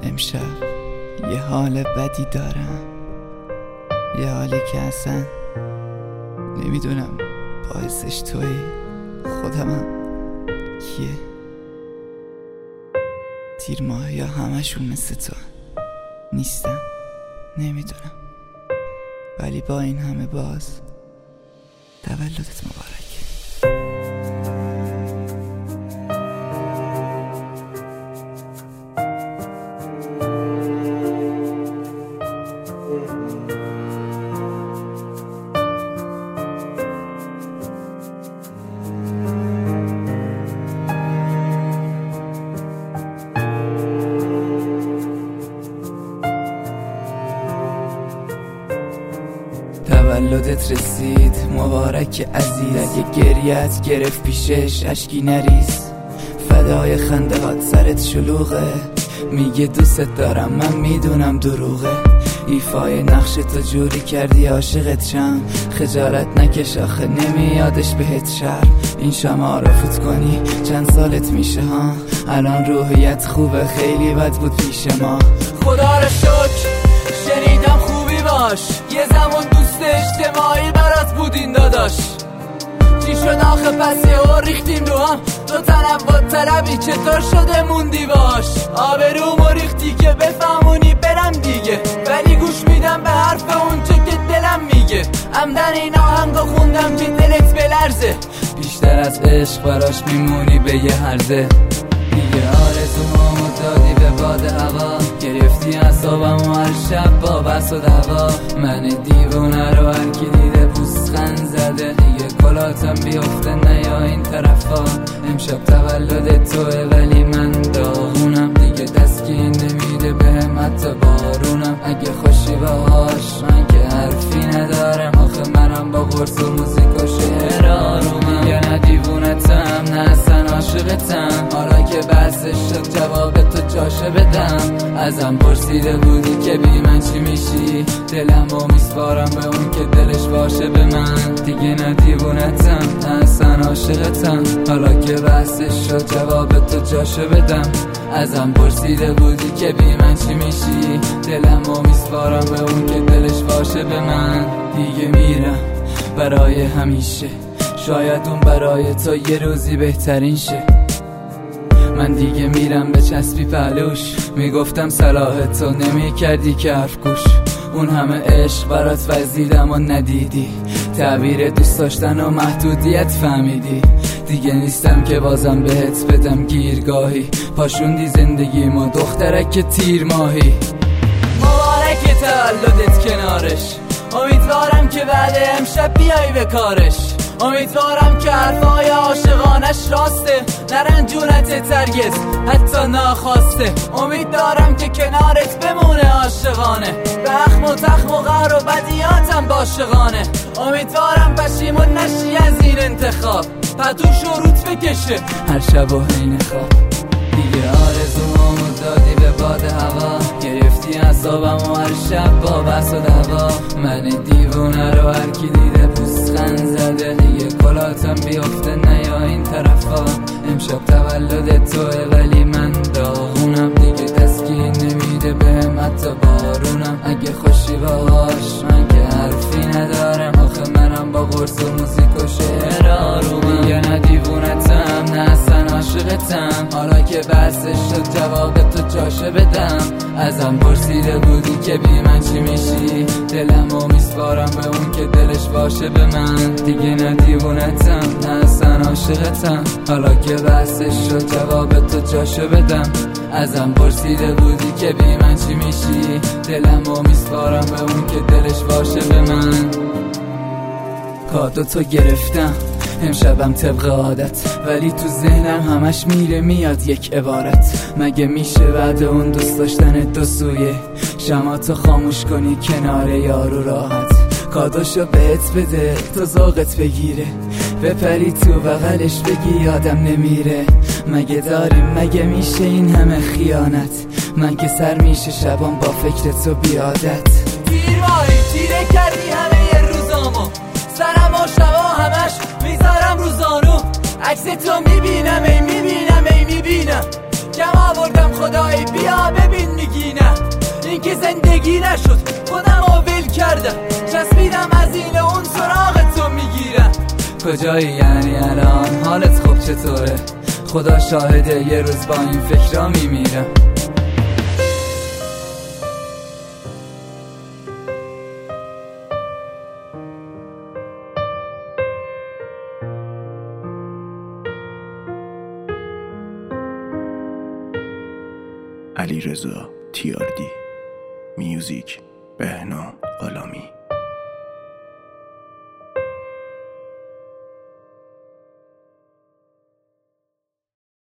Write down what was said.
امشب یه حال بدی دارم، یه حالی که اصلا نمیدونم باعثش تویی، خودمم کیه. تیر ماهی ها همشون مثل تو نیستن، نمیدونم، ولی با این همه باز تولدت مبارک. تولدت رسید مبارک عزیز، اگه گریت گرفت پیشش اشکی نریز، فدای خنده هات سرت شلوغه، میگه دوست دارم من میدونم دروغه، ایفای نقش تو جوری کردی عاشقت شم، خجالت نکش آخه نمیادش بهت شرم، این شمع رو فوت کنی چند سالت میشه ها، الان روحیت خوبه خیلی بد بود پیش ما، خدا رو شکر شنیدم خوبی باش، یه زمان دوست اجتماعی برات بودین داداش، چی شد آخه پس یهو ریختیم رو هم، تو تنوع طلبی چطور شده موندی باش، آبرومو ریختی که بفهمونی برم دیگه، ولی گوش میدم به حرف اون چه که دلم میگه، عمدن این آهنگو خوندم که دلت بلرزه، بیشتر از عشق براش میمونی به یه هرزه، دیگه آرزومو دادی به باد هوا، گرفتی اعصابمو هر شب با بس و دوا، من دیوونه رو هر کی دیده پوزخند زده، دیگه کلاتم بیفته نیا این طرفا، امشب تولد توه ولی من داغونم، دیگه دستگیر نمیده بهم حتی بارونم، اگه خوشی باهاش من که حرفی ندارم، آخه منم با قرص و موزیک و شعر آرومم، دیگه نه دیوونتم نه اصلا عاشقتم، حالا که بحثش شد جواب تو جاشه بدم، ازم پرسیده بودی که بی من چی میشی، دلمو میسپارم به اون که دلش باشه به من، دیگه نه دیوونتم نه اصلا عاشقتم، حالا که بحثش شد جواب تو جاشه بدم، ازم پرسیده بودی که بی من چی میشی، دلمو میسپارم به اون که دلش باشه به من، دیگه میرم برای همیشه، شاید اون برای تو یه روزی بهترین شه، من دیگه میرم به چسبی پهلوش، میگفتم صلاح تو نمیکردی که حرف گوش، اون همه عشق برات وزیدم و ندیدی، تعبیر دوست داشتن و محدودیت فهمیدی، دیگه نیستم که بازم بهت بدم گیرگاهی، پاشوندی زندگی ما دخترک تیر ماهی، مبارک تولدت کنارش، امیدوارم که بعد امشب بیای به کارش، امیدوارم که حرفای عاشقانش راسته، نرنجونت ترگز حتی ناخواسته، امید دارم که کنارت بمونه عاشقانه، به اخم و تخم و غر و بدیاتم باشقانه، امیدوارم پشیمون نشی از این انتخاب، پتوش و روت بکشه هر شب و حین خواب، دیگه آرزومو دادی به باد هوا، گرفتی اعصابمو هر شب با بس و دوا، من دیوونه رو هر کی دیده پوزخند زده، دیگه کلاتم بیفته نیا این طرفا، امشب تولد توه ولی من داغونم، دیگه دستگیر نمیده بهم حتی بارونم، اگه خوشی باهاش من که حرفی ندارم، آخه منم با قرص و موزیک و شعر آرومم، دیگه نه دیوونتم نه اصلا عاشقتم، حالا که بحثش شد جواب تو جاشه بدم، ازم پرسیده بودی که بی من چی میشی، دلمو میسپارم به اون که دلش باشه به من، دیگه نه دیوونتم نه اصلا عاشقتم، حالا که بحثش شد جواب تو جاشه بدم، ازم پرسیده بودی که بی من چی میشی، دلمو میسپارم به اون که دلش باشه به من، کادو تو گرفتم امشبم طبق عادت، ولی تو ذهنم همش میره میاد یک عبارت، مگه میشه بعد اون دوست داشتن دو سویه، شماتو خاموش کنی کنار یارو راحت، کادوشو بهت بده تو ذوقت بگیره، بپری تو بغلش بگی یادم نمیره، مگه داریم مگه میشه این همه خیانت، من که سر میشه شبام با فکر تو بیادت، تیر ماهی تیره کردی همه روزامو، سرم و شبا همش میذارم رو زانو، عکس تو میبینم ای میبینم ای میبینم، کم آوردم خدایی بیا ببین میگی زندگی نشد خودم ول کردم چسبیدم از این اون سراغ تو میگیرم کجایی یعنی الان حالت خوب چطوره خدا شاهده یه روز با این فکرها میمیرم علیرضا تیاردی، میوزیک بهنام غلامی.